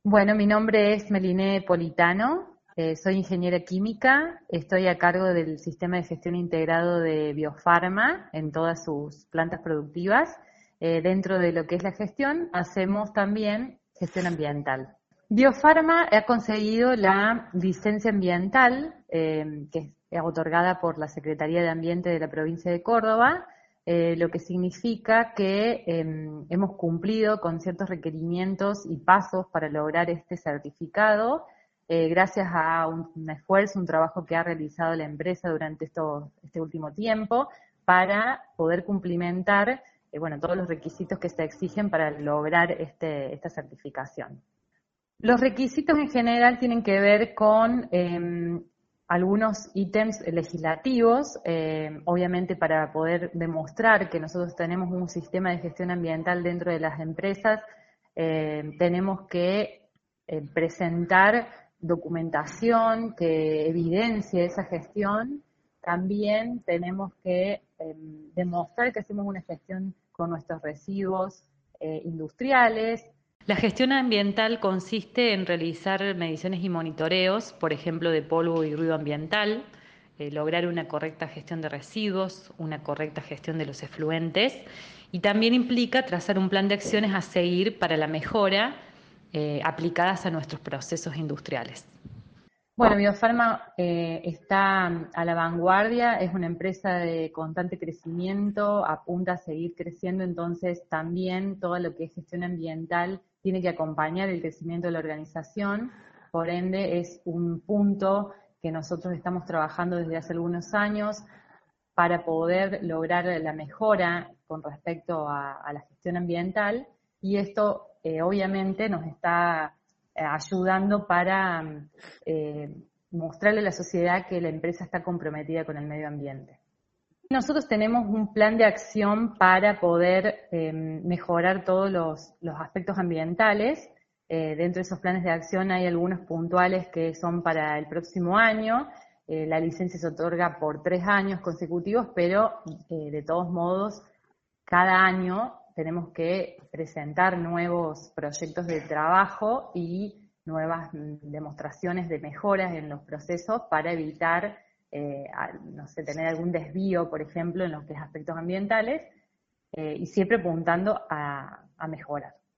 Bueno, mi nombre es Meliné Politano, soy ingeniera química, estoy a cargo del sistema de gestión integrado de Biofarma en todas sus plantas productivas. Dentro de lo que es la gestión, hacemos también gestión ambiental. Biofarma ha conseguido la licencia ambiental, que es otorgada por la Secretaría de Ambiente de la provincia de Córdoba, lo que significa que hemos cumplido con ciertos requerimientos y pasos para lograr este certificado, gracias a un esfuerzo, un trabajo que ha realizado la empresa durante este último tiempo para poder cumplimentar bueno, todos los requisitos que se exigen para lograr esta certificación. Los requisitos en general tienen que ver con algunos ítems legislativos, obviamente para poder demostrar que nosotros tenemos un sistema de gestión ambiental dentro de las empresas, tenemos que presentar documentación que evidencie esa gestión. También tenemos que demostrar que hacemos una gestión con nuestros residuos industriales. La gestión ambiental consiste en realizar mediciones y monitoreos, por ejemplo, de polvo y ruido ambiental, lograr una correcta gestión de residuos, una correcta gestión de los efluentes, y también implica trazar un plan de acciones a seguir para la mejora aplicadas a nuestros procesos industriales. Bueno, Biofarma está a la vanguardia, es una empresa de constante crecimiento, apunta a seguir creciendo, entonces también todo lo que es gestión ambiental tiene que acompañar el crecimiento de la organización, por ende es un punto que nosotros estamos trabajando desde hace algunos años para poder lograr la mejora con respecto a la gestión ambiental, y esto obviamente nos está ayudando para mostrarle a la sociedad que la empresa está comprometida con el medio ambiente. Nosotros tenemos un plan de acción para poder mejorar todos los aspectos ambientales. Dentro de esos planes de acción hay algunos puntuales que son para el próximo año. La licencia se otorga por 3 años consecutivos, pero de todos modos, cada año tenemos que presentar nuevos proyectos de trabajo y nuevas demostraciones de mejoras en los procesos para evitar, no sé, tener algún desvío, por ejemplo, en los que es aspectos ambientales, y siempre apuntando a mejorar.